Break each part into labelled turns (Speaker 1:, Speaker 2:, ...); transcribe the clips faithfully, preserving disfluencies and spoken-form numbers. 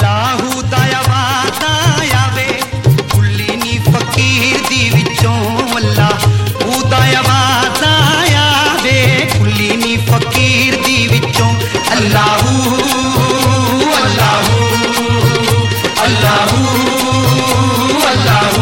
Speaker 1: अल्लाहू दा वादा आवे कुल्ली नी फकीर दी विचों अल्लाहू दा वादा आवे कुल्ली नी फकीर दी विचों अल्लाहू अल्लाहू अल्लाहू अल्लाहू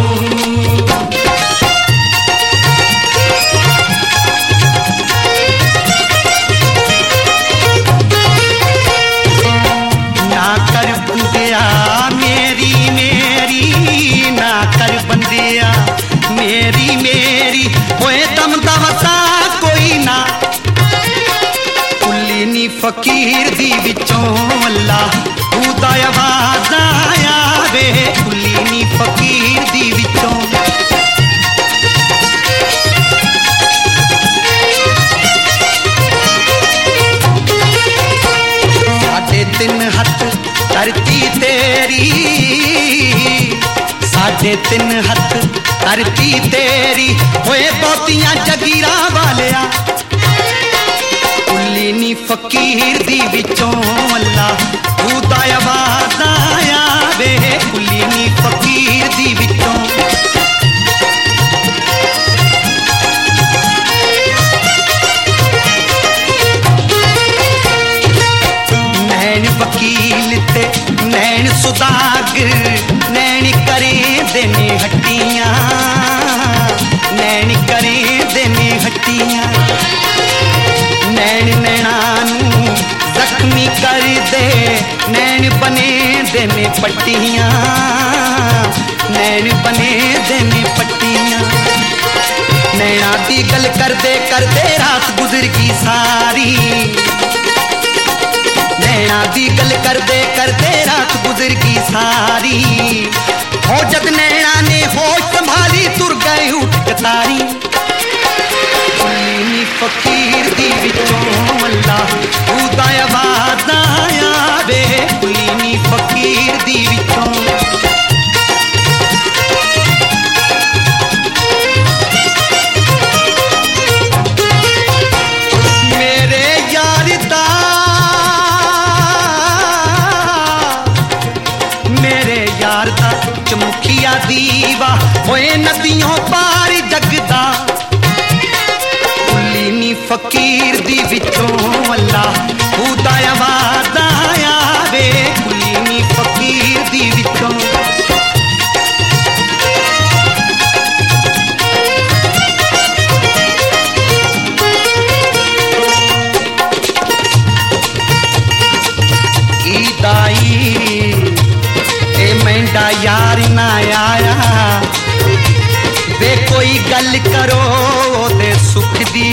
Speaker 1: ना कर बंदिया मेरी मेरी ना कर बंदिया मेरी मेरी होए दम दा वसा कोई ना कुल्ली नी फकीर दी विचों अल्लाहू दा वादा आवे कुल्ली नी फकीर दी विचों साढ़े तीन हथ धरती तेरी साढ़े तीन हथ धरती तेरी होए बहुतियां जगीरा वालिया कुल्ली नी फकीर दी विचों अल्लाहू दा वादा आवे कुल्ली नी फकीर दी विचों नैन वकील ते नैन सुदागर नैन करे देने हट्टियां नैन करे देने हट्टियां नैन नैनानू जख्मी कर दे नैन बने देने पट्टियां नैन बने देने पट्टियां नैना दी गल करदे करदे रात गुजर गई सारी नैना दी गल करदे करदे रात गुजर गई सारी हो जद नैना ने होश संभाली तुर गए उठ कतारी कुल्ली नी फकीर दी विचों अल्लाहू दा वादा आवे कुल्ली नी फकीर दी विचों मेरे यार दा मेरे यार दा चमुखिया दीवा होए नदियों पार जगदा कुल्ली नी फकीर दी विचों अल्लाहू दा वादा आवे कुल्ली नी फकीर दी विचों ईदाई ए मेंढा यार ना आया वे कोई गल करो दे सुख दी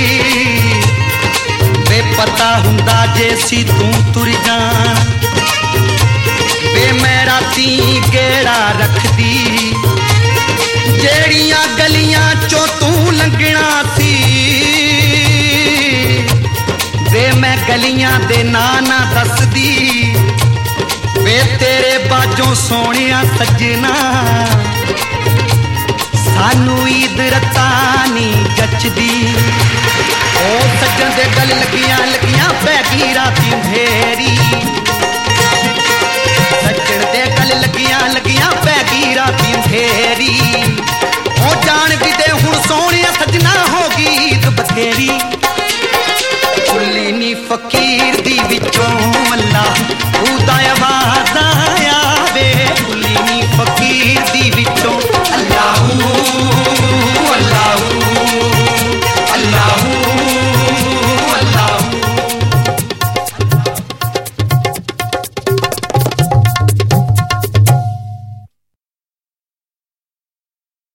Speaker 1: वे पता हुंदा जे सी तू तुर जान वे मैं राती गेड़ा रख दी जेड़ियां गलियां चो तू लंघना सी वे मैं गलियां दे ना ना दस दी वे तेरे बाजों सोनिया सजना सानू ईद रतानी जचदी ओ सज्जन दे गल लगियां लगियां बैगी राती अंधेरी सज्जन दे गल लगियां लगियां बैगी राती अंधेरी ओ जान भी दे हुण सोनिया सजना होगी ईद बथेरी कुल्ली नी फकीर दी विचों